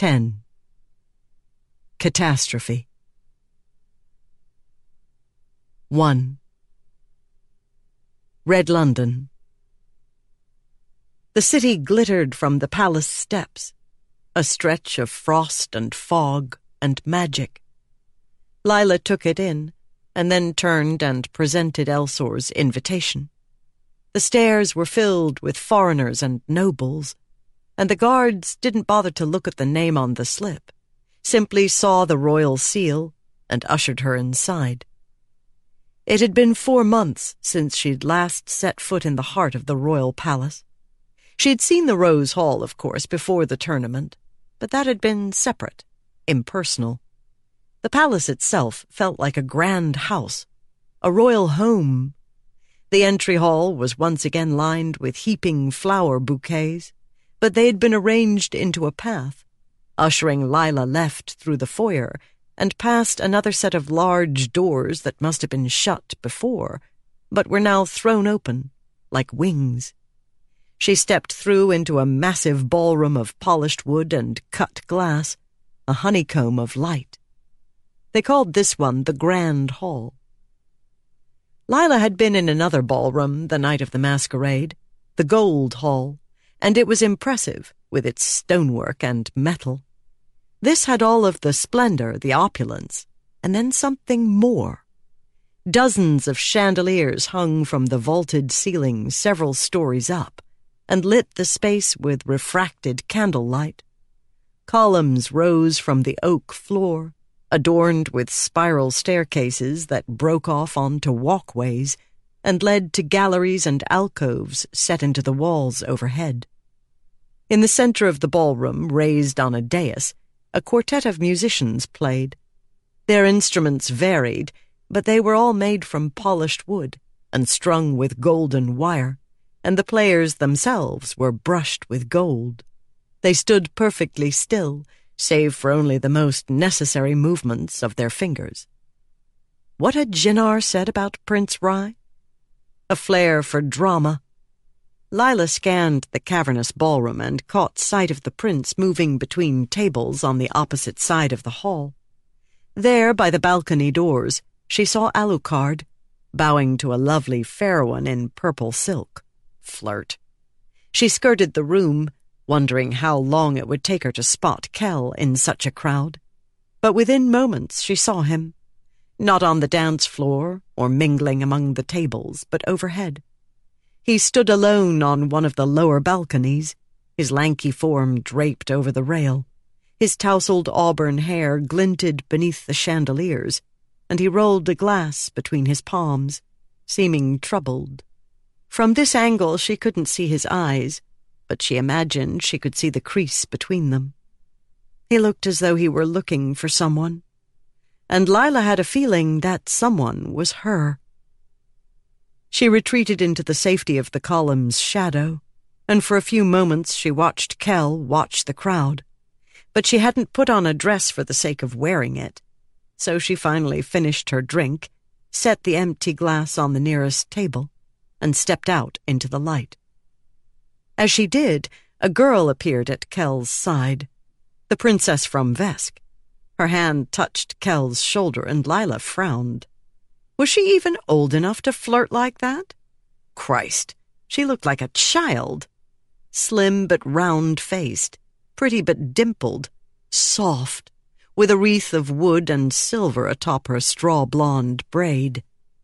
10. Catastrophe. 1. Red London. The city glittered from the palace steps, a stretch of frost and fog and magic. Lila took it in, and then turned and presented Elsor's invitation. The stairs were filled with foreigners and nobles, and the guards didn't bother to look at the name on the slip, simply saw the royal seal and ushered her inside. It had been 4 months since she'd last set foot in the heart of the royal palace. She'd seen the Rose Hall, of course, before the tournament, but that had been separate, impersonal. The palace itself felt like a grand house, a royal home. The entry hall was once again lined with heaping flower bouquets, but they had been arranged into a path, ushering Lila left through the foyer and past another set of large doors that must have been shut before, but were now thrown open, like wings. She stepped through into a massive ballroom of polished wood and cut glass, a honeycomb of light. They called this one the Grand Hall. Lila had been in another ballroom the night of the masquerade, the Gold Hall, and it was impressive with its stonework and metal. This had all of the splendor, the opulence, and then something more. Dozens of chandeliers hung from the vaulted ceiling several stories up, and lit the space with refracted candlelight. Columns rose from the oak floor, adorned with spiral staircases that broke off onto walkways and led to galleries and alcoves set into the walls overhead. In the center of the ballroom, raised on a dais, a quartet of musicians played. Their instruments varied, but they were all made from polished wood and strung with golden wire, and the players themselves were brushed with gold. They stood perfectly still, save for only the most necessary movements of their fingers. What had Jinar said about Prince Rai? A flair for drama. Lila scanned the cavernous ballroom and caught sight of the prince moving between tables on the opposite side of the hall. There, by the balcony doors, she saw Alucard, bowing to a lovely fair one in purple silk. Flirt. She skirted the room, wondering how long it would take her to spot Kell in such a crowd. But within moments she saw him, not on the dance floor or mingling among the tables, but overhead. He stood alone on one of the lower balconies, his lanky form draped over the rail. His tousled auburn hair glinted beneath the chandeliers, and he rolled a glass between his palms, seeming troubled. From this angle she couldn't see his eyes, but she imagined she could see the crease between them. He looked as though he were looking for someone, and Lila had a feeling that someone was her. She retreated into the safety of the column's shadow, and for a few moments she watched Kell watch the crowd. But she hadn't put on a dress for the sake of wearing it, so she finally finished her drink, set the empty glass on the nearest table, and stepped out into the light. As she did, a girl appeared at Kell's side, the princess from Vesk. Her hand touched Kell's shoulder, and Lila frowned. Was she even old enough to flirt like that? Christ, she looked like a child. Slim but round-faced, pretty but dimpled, soft, with a wreath of wood and silver atop her straw-blonde braid.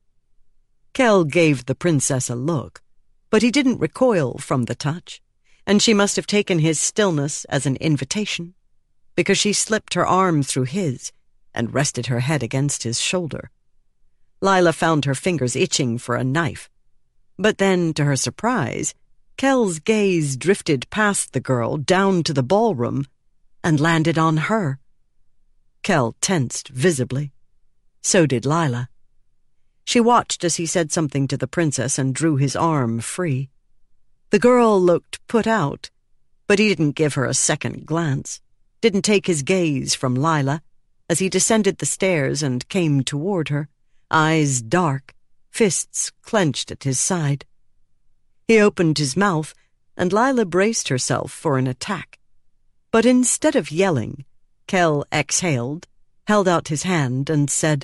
Kell gave the princess a look, but he didn't recoil from the touch, and she must have taken his stillness as an invitation, because she slipped her arm through his and rested her head against his shoulder. Lila found her fingers itching for a knife, but then, to her surprise, Kell's gaze drifted past the girl down to the ballroom and landed on her. Kell tensed visibly. So did Lila. She watched as he said something to the princess and drew his arm free. The girl looked put out, but he didn't give her a second glance, didn't take his gaze from Lila as he descended the stairs and came toward her, eyes dark, fists clenched at his side. He opened his mouth, and Lila braced herself for an attack. But instead of yelling, Kell exhaled, held out his hand, and said,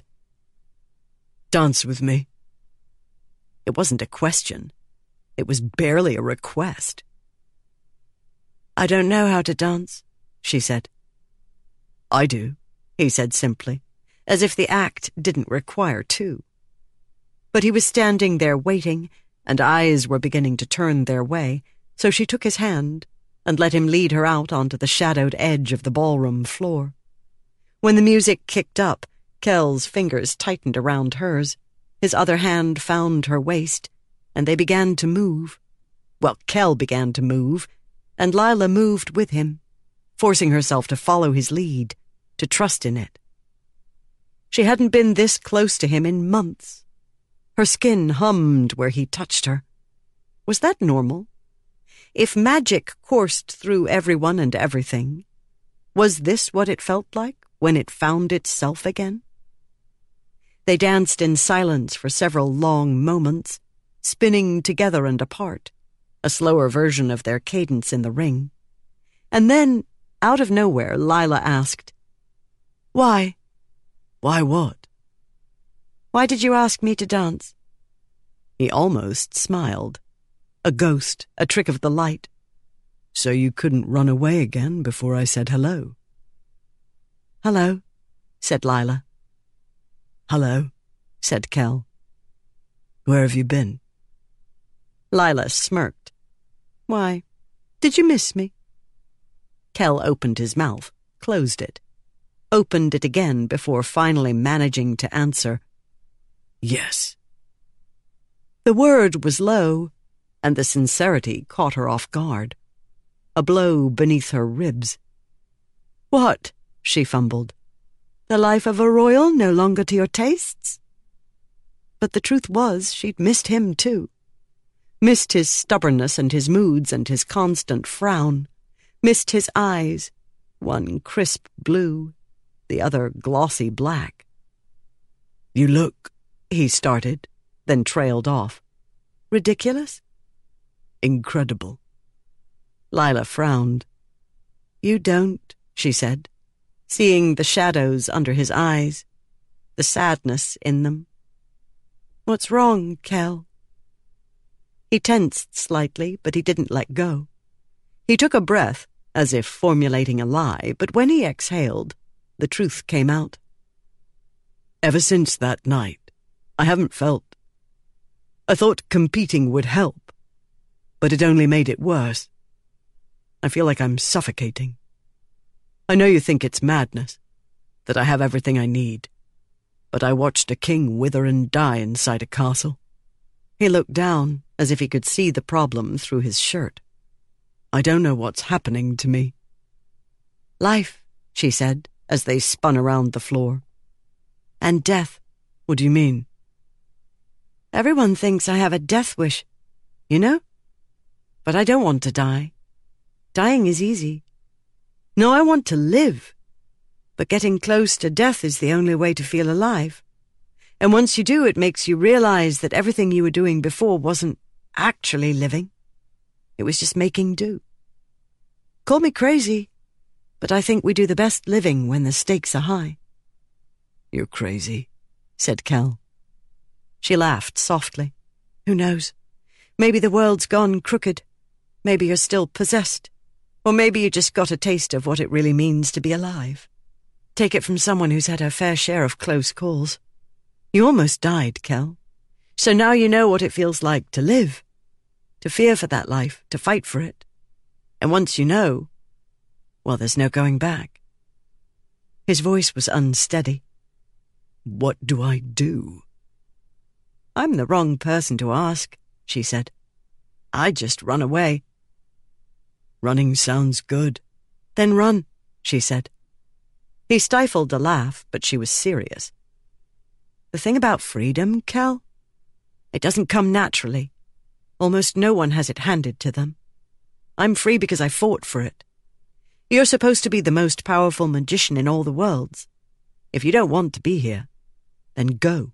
"Dance with me." It wasn't a question. It was barely a request. "I don't know how to dance," she said. "I do," he said simply, as if the act didn't require two. But he was standing there waiting, and eyes were beginning to turn their way, so she took his hand and let him lead her out onto the shadowed edge of the ballroom floor. When the music kicked up, Kell's fingers tightened around hers, his other hand found her waist, and they began to move. Well, Kell began to move, and Lila moved with him, forcing herself to follow his lead, to trust in it. She hadn't been this close to him in months. Her skin hummed where he touched her. Was that normal? If magic coursed through everyone and everything, was this what it felt like when it found itself again? They danced in silence for several long moments, spinning together and apart, a slower version of their cadence in the ring. And then, out of nowhere, Lila asked, "Why?" "Why what?" "Why did you ask me to dance?" He almost smiled. A ghost, a trick of the light. "So you couldn't run away again before I said hello?" "Hello," said Lila. "Hello," said Kell. "Where have you been?" Lila smirked. "Why, did you miss me?" Kell opened his mouth, closed it, opened it again before finally managing to answer, "Yes." The word was low, and the sincerity caught her off guard. A blow beneath her ribs. "What?" she fumbled. "The life of a royal no longer to your tastes?" But the truth was she'd missed him too. Missed his stubbornness and his moods and his constant frown. Missed his eyes, one crisp blue, the other glossy black. "You look," he started, then trailed off. "Ridiculous?" "Incredible." Lila frowned. "You don't," she said, seeing the shadows under his eyes, the sadness in them. "What's wrong, Kell?" He tensed slightly, but he didn't let go. He took a breath, as if formulating a lie, but when he exhaled, the truth came out. "Ever since that night, I haven't felt. I thought competing would help, but it only made it worse. I feel like I'm suffocating. I know you think it's madness, that I have everything I need, but I watched a king wither and die inside a castle." He looked down, as if he could see the problem through his shirt. "I don't know what's happening to me." "Life," she said, as they spun around the floor. "And death." "What do you mean?" "Everyone thinks I have a death wish, you know? But I don't want to die. Dying is easy. No, I want to live. But getting close to death is the only way to feel alive. And once you do, it makes you realize that everything you were doing before wasn't actually living. It was just making do. Call me crazy, but I think we do the best living when the stakes are high." "You're crazy," said Kell. She laughed softly. "Who knows? Maybe the world's gone crooked. Maybe you're still possessed. Or maybe you just got a taste of what it really means to be alive. Take it from someone who's had her fair share of close calls. You almost died, Kell. So now you know what it feels like to live, to fear for that life, to fight for it. And once you know, well, there's no going back." His voice was unsteady. "What do I do?" "I'm the wrong person to ask," she said. "I just run away." "Running sounds good." "Then run," she said. He stifled a laugh, but she was serious. "The thing about freedom, Kell, it doesn't come naturally. Almost no one has it handed to them. I'm free because I fought for it. You're supposed to be the most powerful magician in all the worlds. If you don't want to be here, then go."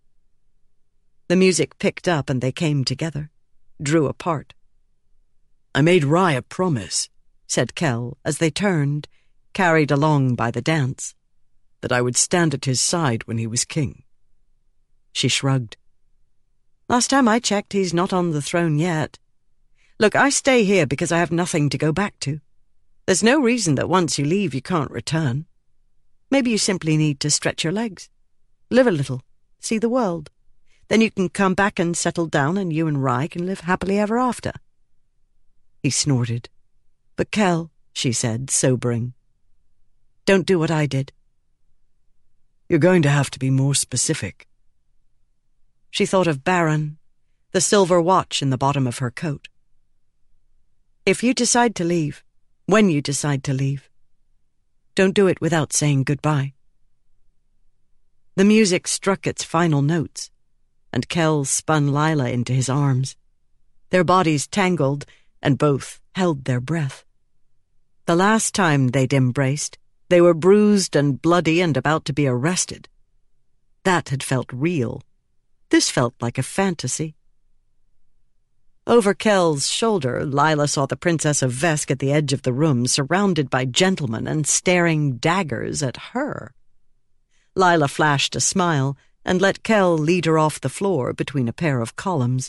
The music picked up and they came together, drew apart. "I made Rye a promise," said Kell as they turned, carried along by the dance. That I would stand at his side when he was king. She shrugged. Last time I checked, he's not on the throne yet. Look, I stay here because I have nothing to go back to. There's no reason that once you leave you can't return. Maybe you simply need to stretch your legs. Live a little. See the world. Then you can come back and settle down and you and Rye can live happily ever after. He snorted. But Kell, she said, sobering. Don't do what I did. You're going to have to be more specific. She thought of Baron, the silver watch in the bottom of her coat. If you decide to leave, when you decide to leave, don't do it without saying goodbye. The music struck its final notes, and Kell spun Lila into his arms. Their bodies tangled, and both held their breath. The last time they'd embraced, they were bruised and bloody and about to be arrested. That had felt real. This felt like a fantasy. Over Kell's shoulder, Lila saw the Princess of Vesk at the edge of the room, surrounded by gentlemen and staring daggers at her. Lila flashed a smile and let Kell lead her off the floor between a pair of columns.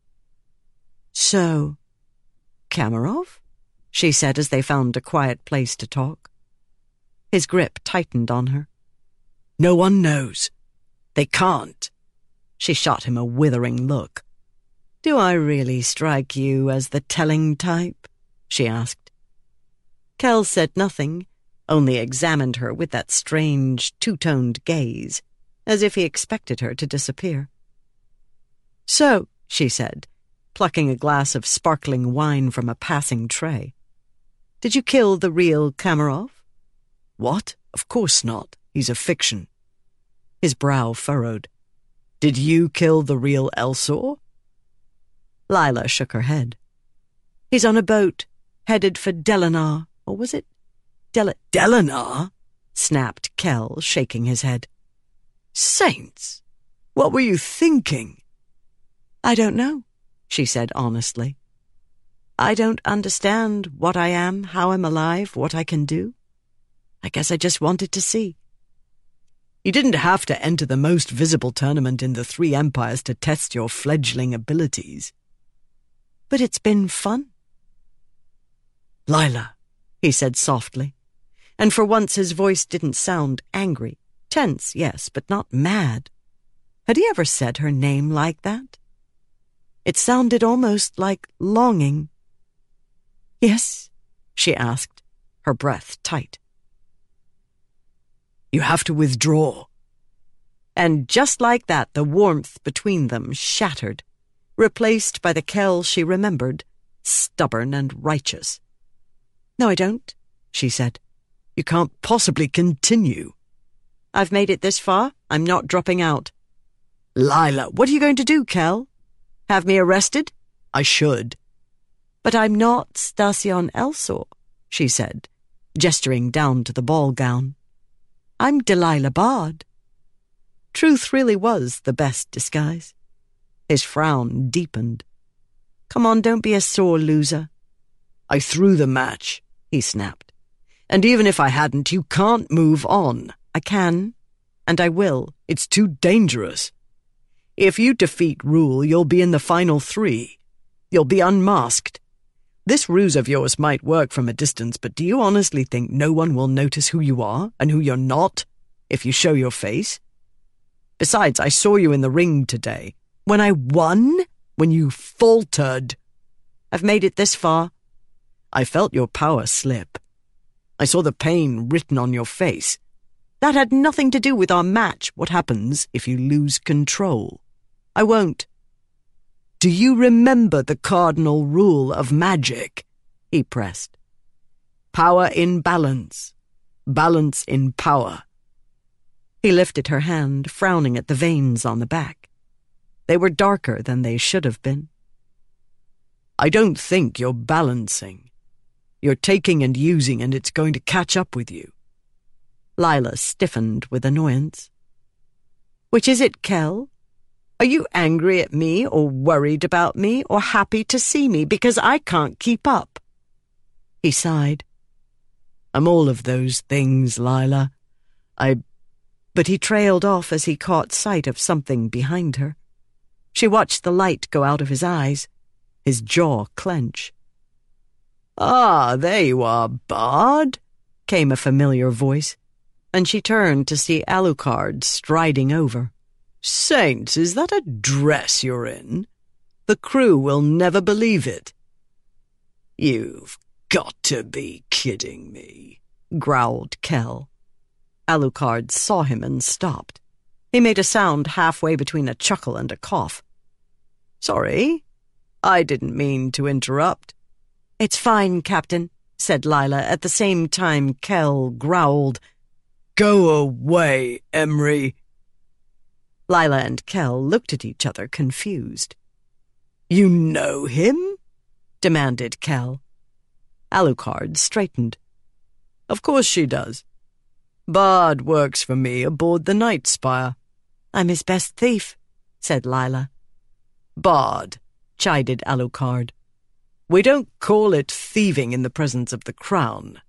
So, Kamarov? She said as they found a quiet place to talk. His grip tightened on her. No one knows. They can't. She shot him a withering look. Do I really strike you as the telling type? She asked. Kell said nothing, only examined her with that strange, two-toned gaze, as if he expected her to disappear. So, she said, plucking a glass of sparkling wine from a passing tray. Did you kill the real Kamarov? What? Of course not. He's a fiction. His brow furrowed. Did you kill the real Elsor? Lila shook her head. He's on a boat, headed for Delanar, or was it Delanar? Snapped Kell, shaking his head. Saints! What were you thinking? I don't know, she said honestly. I don't understand what I am, how I'm alive, what I can do. I guess I just wanted to see. You didn't have to enter the most visible tournament in the Three Empires to test your fledgling abilities. But it's been fun. Lila, he said softly, and for once his voice didn't sound angry. Tense, yes, but not mad. Had he ever said her name like that? It sounded almost like longing. Yes, she asked, her breath tight. You have to withdraw. And just like that, the warmth between them shattered, replaced by the Kell she remembered, stubborn and righteous. No, I don't, she said. You can't possibly continue. I've made it this far. I'm not dropping out. Lila, what are you going to do, Kell? Have me arrested? I should. But I'm not Stasion Elsor, she said, gesturing down to the ball gown. I'm Delilah Bard. Truth really was the best disguise. His frown deepened. Come on, don't be a sore loser. I threw the match, he snapped. And even if I hadn't, you can't move on. I can, and I will. It's too dangerous. If you defeat Rule, you'll be in the final three. You'll be unmasked. This ruse of yours might work from a distance, but do you honestly think no one will notice who you are and who you're not if you show your face? Besides, I saw you in the ring today. When I won? When you faltered? I've made it this far. I felt your power slip. I saw the pain written on your face. That had nothing to do with our match. What happens if you lose control? I won't. Do you remember the cardinal rule of magic? He pressed. Power in balance. Balance in power. He lifted her hand, frowning at the veins on the back. They were darker than they should have been. I don't think you're balancing. You're taking and using, and it's going to catch up with you. Lila stiffened with annoyance. Which is it, Kell? Are you angry at me, or worried about me, or happy to see me because I can't keep up? He sighed. I'm all of those things, Lila. But he trailed off as he caught sight of something behind her. She watched the light go out of his eyes, his jaw clench. "Ah, there you are, Bard," came a familiar voice, and she turned to see Alucard striding over. "Saints, is that a dress you're in? The crew will never believe it." "You've got to be kidding me," growled Kell. Alucard saw him and stopped. He made a sound halfway between a chuckle and a cough. "Sorry, I didn't mean to interrupt." "It's fine, Captain," said Lila at the same time Kell growled, "Go away, Emery." Lila and Kell looked at each other confused. "You know him?" demanded Kell. Alucard straightened. "Of course she does. Bard works for me aboard the Night Spire." "I'm his best thief," said Lila. "Bard," chided Alucard. "We don't call it thieving in the presence of the crown."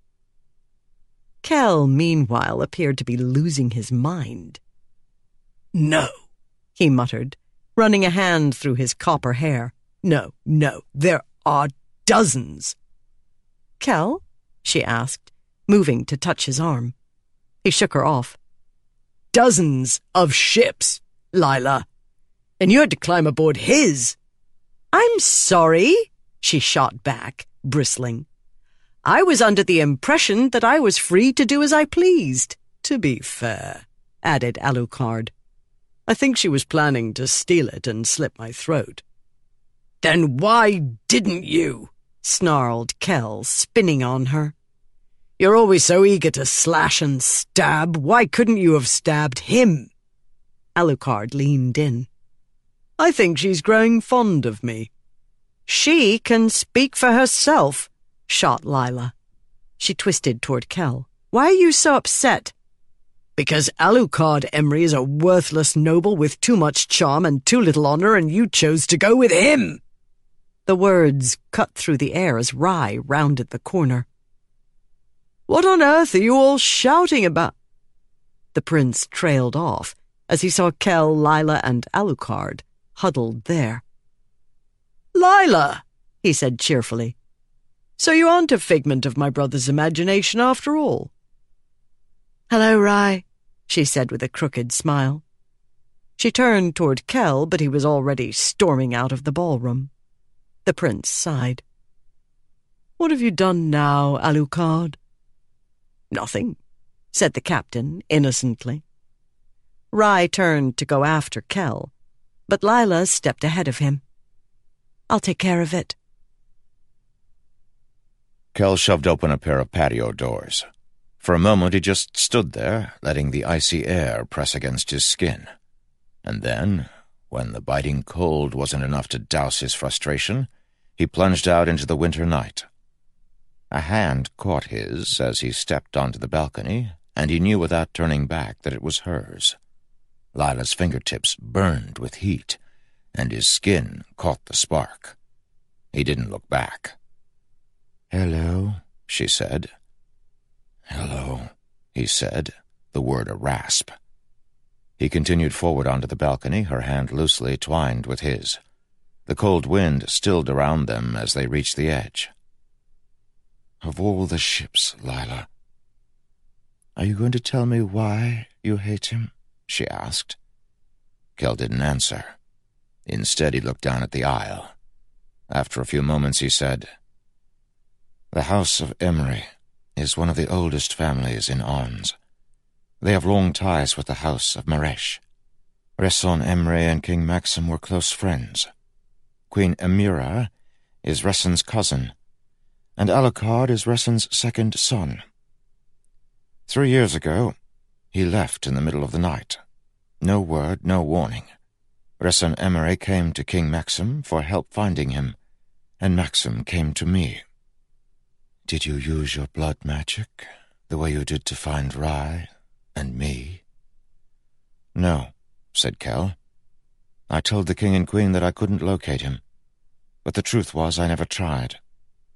Kell, meanwhile, appeared to be losing his mind. "No," he muttered, running a hand through his copper hair. No, there are dozens." "Kell?" she asked, moving to touch his arm. He shook her off. "Dozens of ships, Lila. And you had to climb aboard his." "I'm sorry," she shot back, bristling. "I was under the impression that I was free to do as I pleased." "To be fair," added Alucard, "I think she was planning to steal it and slit my throat." "Then why didn't you?" snarled Kell, spinning on her. "You're always so eager to slash and stab. Why couldn't you have stabbed him?" Alucard leaned in. "I think she's growing fond of me." "She can speak for herself," shot Lila. She twisted toward Kell. "Why are you so upset?" "Because Alucard Emery is a worthless noble with too much charm and too little honor, and you chose to go with him." The words cut through the air as Rye rounded the corner. "What on earth are you all shouting about?" The prince trailed off as he saw Kell, Lila, and Alucard huddled there. "Lila," he said cheerfully, "so you aren't a figment of my brother's imagination after all." "Hello, Rye," she said with a crooked smile. She turned toward Kell, but he was already storming out of the ballroom. The prince sighed. "What have you done now, Alucard?" "Nothing," said the captain innocently. Rye turned to go after Kell, but Lila stepped ahead of him. "I'll take care of it." Kell shoved open a pair of patio doors. For a moment he just stood there, letting the icy air press against his skin. And then, when the biting cold wasn't enough to douse his frustration, he plunged out into the winter night. A hand caught his as he stepped onto the balcony, and he knew without turning back that it was hers. Lila's fingertips burned with heat, and his skin caught the spark. He didn't look back. "Hello," she said. "Hello," he said, the word a rasp. He continued forward onto the balcony, her hand loosely twined with his. The cold wind stilled around them as they reached the edge. "Of all the ships, Lila." "Are you going to tell me why you hate him?" she asked. Kell didn't answer. Instead, he looked down at the aisle. After a few moments, he said, "The House of Emery is one of the oldest families in Arns. They have long ties with the House of Maresh. Rhysson Emery and King Maxim were close friends. Queen Emira is Rhyson's cousin, and Alucard is Rhyson's second son. 3 years ago, he left in the middle of the night. No word, no warning. Rhysson Emery came to King Maxim for help finding him, and Maxim came to me." "Did you use your blood magic, the way you did to find Rye and me?" "No," said Kell. "I told the king and queen that I couldn't locate him, but the truth was I never tried."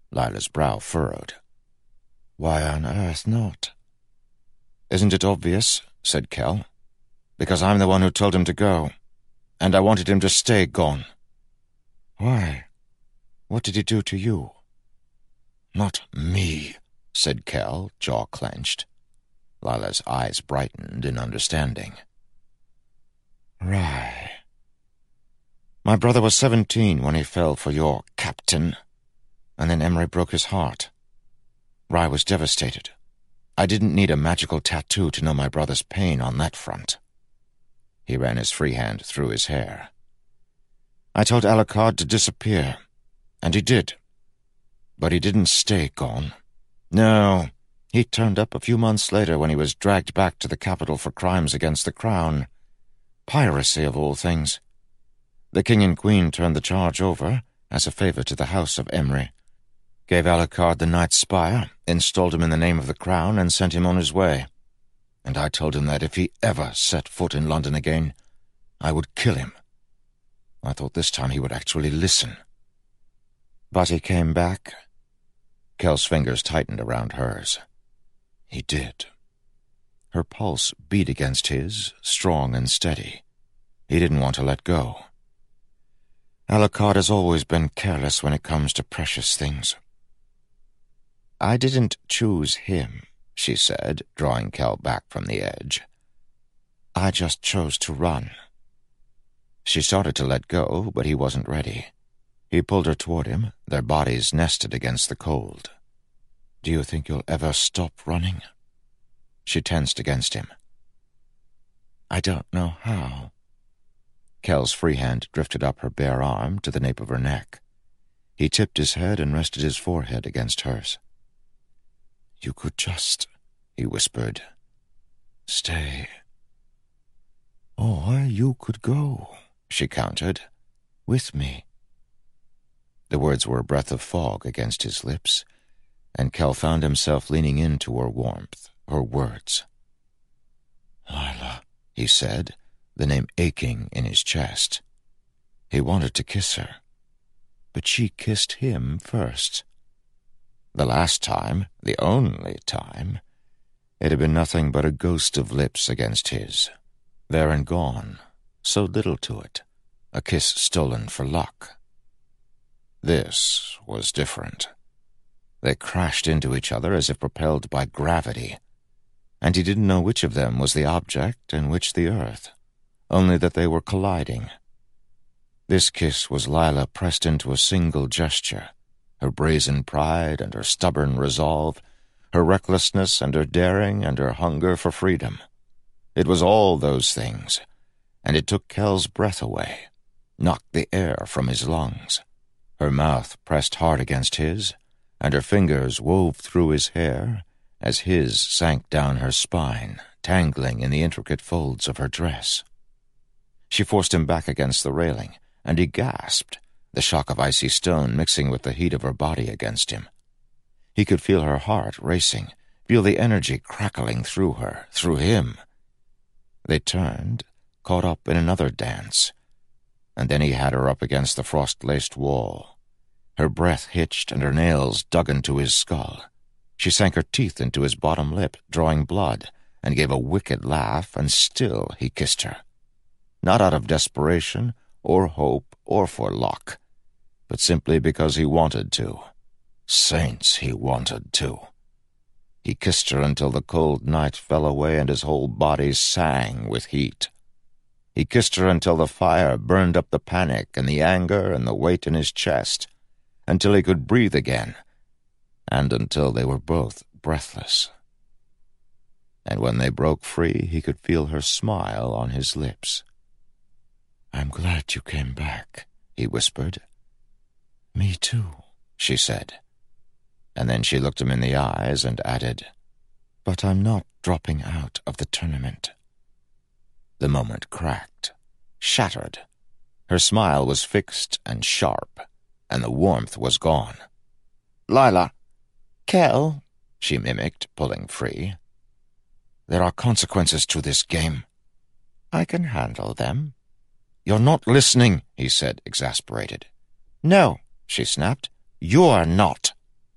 Lila's brow furrowed. "Why on earth not?" "Isn't it obvious?" said Kell. "Because I'm the one who told him to go, and I wanted him to stay gone." "Why? What did he do to you?" "Not me," said Kell, jaw clenched. Lila's eyes brightened in understanding. "Right. My brother was 17 when he fell for your captain, and then Emery broke his heart. Rye was devastated. I didn't need a magical tattoo to know my brother's pain on that front." He ran his free hand through his hair. "I told Alucard to disappear, and he did. But he didn't stay gone. No, he turned up a few months later when he was dragged back to the capital for crimes against the crown. Piracy, of all things. The king and queen turned the charge over, as a favor to the house of Emery, gave Alucard the Night Spire, installed him in the name of the crown, and sent him on his way. And I told him that if he ever set foot in London again, I would kill him. I thought this time he would actually listen. But he came back." Kell's fingers tightened around hers. "He did." Her pulse beat against his, strong and steady. He didn't want to let go. "Alucard has always been careless when it comes to precious things." "I didn't choose him," she said, drawing Kell back from the edge. "I just chose to run." She started to let go, but he wasn't ready. He pulled her toward him, their bodies nested against the cold. "Do you think you'll ever stop running?" She tensed against him. "I don't know how." Kell's free hand drifted up her bare arm to the nape of her neck. He tipped his head and rested his forehead against hers. "You could just," he whispered, "stay. Or you could go," she countered, "with me." The words were a breath of fog against his lips, and Kell found himself leaning into her warmth, her words. "Lila," he said, the name aching in his chest. He wanted to kiss her, but she kissed him first. The last time, the only time, it had been nothing but a ghost of lips against his. There and gone, so little to it, a kiss stolen for luck. This was different. They crashed into each other as if propelled by gravity, and he didn't know which of them was the object and which the earth, only that they were colliding. This kiss was Lila pressed into a single gesture, her brazen pride and her stubborn resolve, her recklessness and her daring and her hunger for freedom. It was all those things, and it took Kell's breath away, knocked the air from his lungs. Her mouth pressed hard against his, and her fingers wove through his hair as his sank down her spine, tangling in the intricate folds of her dress. She forced him back against the railing, and he gasped, the shock of icy stone mixing with the heat of her body against him. He could feel her heart racing, feel the energy crackling through her, through him. They turned, caught up in another dance, and then he had her up against the frost-laced wall. Her breath hitched and her nails dug into his skull. She sank her teeth into his bottom lip, drawing blood, and gave a wicked laugh, and still he kissed her. Not out of desperation, or hope, or for luck, but simply because he wanted to. Saints, he wanted to. He kissed her until the cold night fell away and his whole body sang with heat. He kissed her until the fire burned up the panic and the anger and the weight in his chest, until he could breathe again, and until they were both breathless. And when they broke free, he could feel her smile on his lips. "I'm glad you came back," he whispered. "Me too," she said. And then she looked him in the eyes and added, "But I'm not dropping out of the tournament." The moment cracked, shattered. Her smile was fixed and sharp, and the warmth was gone. "Lila." "Kell," she mimicked, pulling free. "There are consequences to this game." "I can handle them." "You're not listening," he said, exasperated. "No," she snapped. "You're not."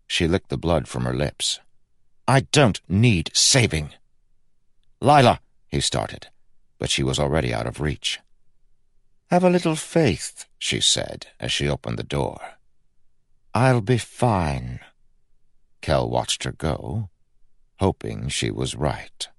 She licked the blood from her lips. "I don't need saving." "Lila," he started, but she was already out of reach. "Have a little faith," she said as she opened the door. "I'll be fine." Kell watched her go, hoping she was right.